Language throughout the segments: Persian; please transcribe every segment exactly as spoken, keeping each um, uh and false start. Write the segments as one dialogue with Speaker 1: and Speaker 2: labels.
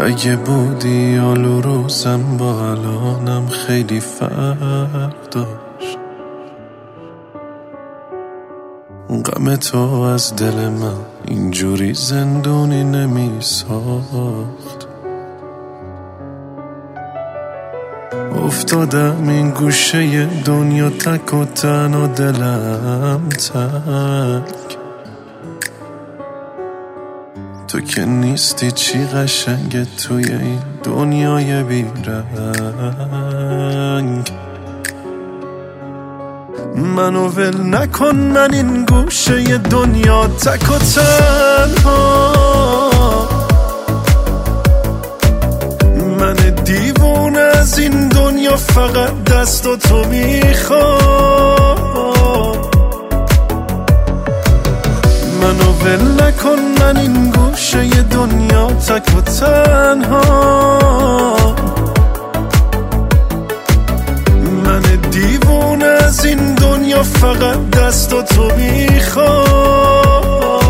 Speaker 1: اگه بودی آلو روزم با الانم خیلی فرق داشت. غم تو از دل من اینجوری زندونی نمی ساخت. افتادم این گوشه دنیا تک و تنها دلم تک. تو که نیستی چی قشنگه توی این دنیای بیرنگ. منو ول نکن، من این گوشه دنیا تک و تنها. من دیوونه از این دنیا فقط دست و تو میخوام. منو ول نکن، من این گوشه دنیا تک و تنها. من دیوونه از این دنیا فقط دست و تو میخوام.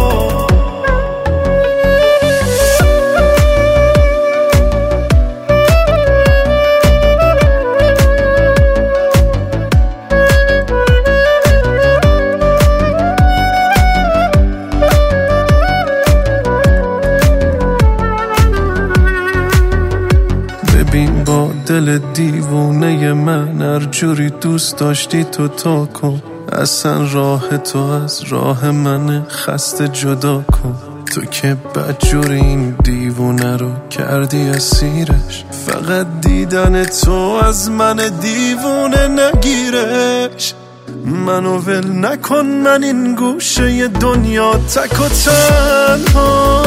Speaker 1: ببین با دل دیوونه من هر جوری دوست داشتی تو تا کن. اصلا راه تو از راه من خسته جدا کن. تو که بدجوری این دیوونه رو کردی اسیرش. فقط دیدن تو از من دیوونه نگیرش. منو ول نکن، من این گوشه دنیا تک و تنها.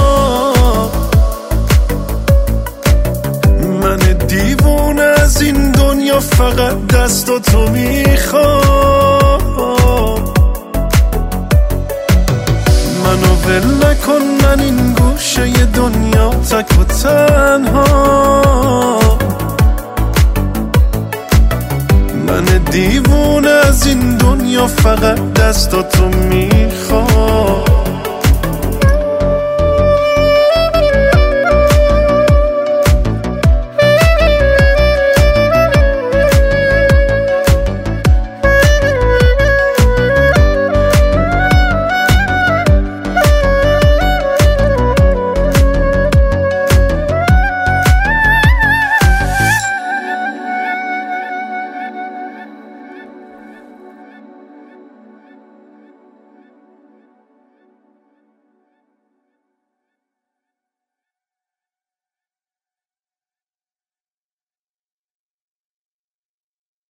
Speaker 1: من دیوونه از این دنیا فقط دست و تو میخوام. منو ول نکن، من این گوشه دنیا تک و تنها. من دیوونه از این دنیا فقط دست و تو میخوام.